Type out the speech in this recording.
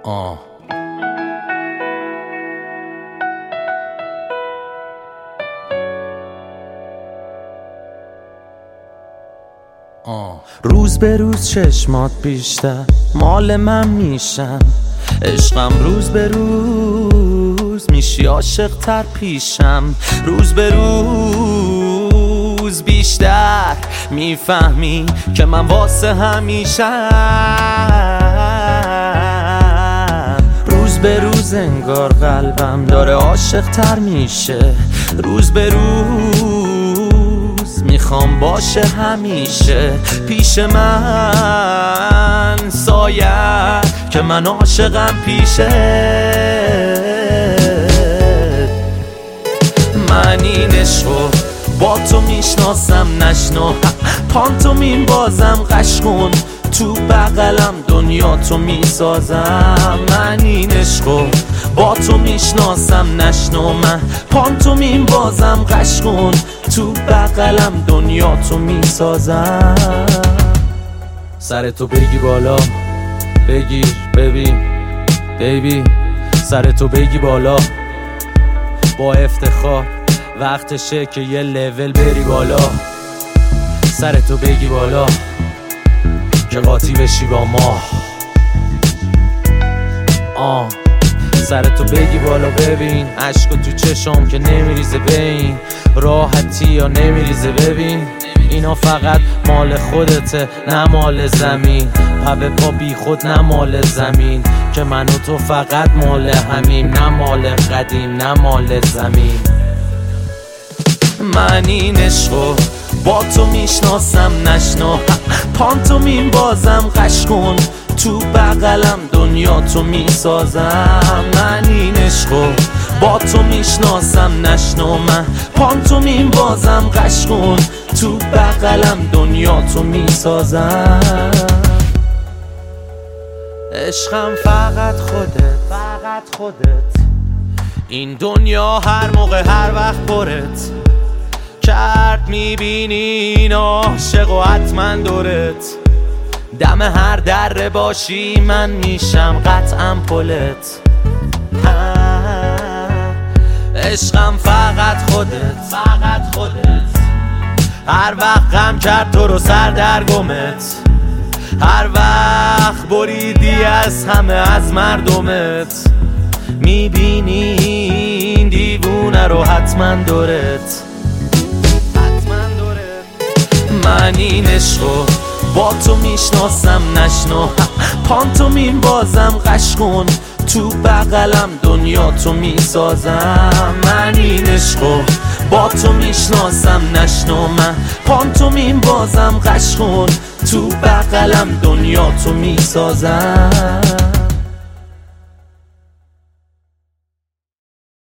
روز به روز چشمات بیشتر مال من میشن، عشقم روز به روز میشی عاشق تر پیشم. روز به روز بیشتر میفهمی که من واسه همیشم. روز به روز انگار قلبم داره عاشق تر میشه، روز به روز میخوام باشه همیشه پیش من سایه که من عاشقم پیشه. من این عشقو با تو میشناسم نشنو، پانتومین بازم قش کن تو بغلم دنیا تو میسازم. من این عشقو با تو میشناسم نشنو، من پانتومین بازم قش کن تو بغلم دنیا تو میسازم. سرتو بگی بالا بگیر ببین بیبی، سرتو بگی بالا با افتخار، وقتشه که یه لول بری بالا. سرتو بگی بالا که قاطی بشی با ما. سرتو بگی بالا ببین عشقو تو چشم که نمیریزه، بین راحتی یا نمیریزه. ببین اینا فقط مال خودته نه مال زمین، پا پا بی خود نه مال زمین، که من و تو فقط مال همین، نه مال قدیم نه مال زمین. من این عشقو با تو میشناسم نشنو، پانتومین بازم قش کن تو بغلم دنیا تو میسازم. من این عشقو با تو میشناسم نشنو، من پانتومین بازم قش کن تو بغلم دنیا تو میسازم. عشقم فقط خودت، این دنیا هر موقع هر وقت پرت کرد میبینین عاشق و حتما دورت. دم هر دره باشی من میشم قطعا پلت. عشقم فقط خودت، هر وقت غم کرد تو رو سر در گمت، هر وقت بریدی از همه از مردمت، میبینی دیوونه رو حتما دورت. من این عشقو با تو میشناسم نشنو، پانتومین بازم قش کن تو بغلم دنیا تو میسازم. من این عشقو با تو میشناسم نشنو، من پانتومین بازم قش کن تو بغلم دنیا تو میسازم.